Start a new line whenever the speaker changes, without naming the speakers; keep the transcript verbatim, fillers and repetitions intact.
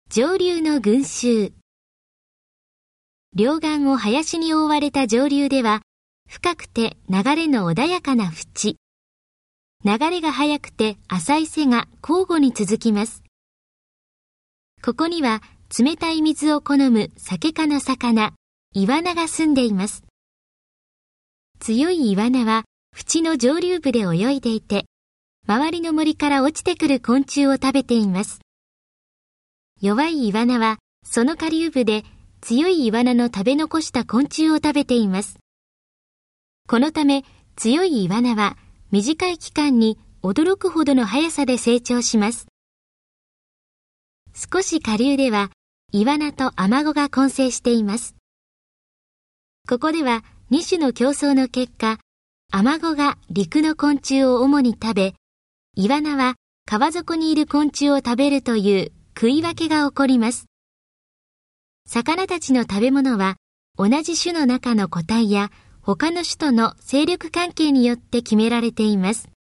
上流の群衆。両岸を林に覆われた上流では、深くて流れの穏やかな淵。流れが速くて浅い瀬が交互に続きます。ここには冷たい水を好むサケ科の魚、イワナが住んでいます。強いイワナは淵の上流部で泳いでいて、周りの森から落ちてくる昆虫を食べています。弱いイワナはその下流部で強いイワナの食べ残した昆虫を食べています。このため強いイワナは短い期間に驚くほどの速さで成長します。少し下流ではイワナとアマゴが混生しています。ここではに種の競争の結果、アマゴが陸の昆虫を主に食べ、イワナは川底にいる昆虫を食べるという食い分けが起こります。魚たちの食べ物は同じ種の中の個体や他の種との勢力関係によって決められています。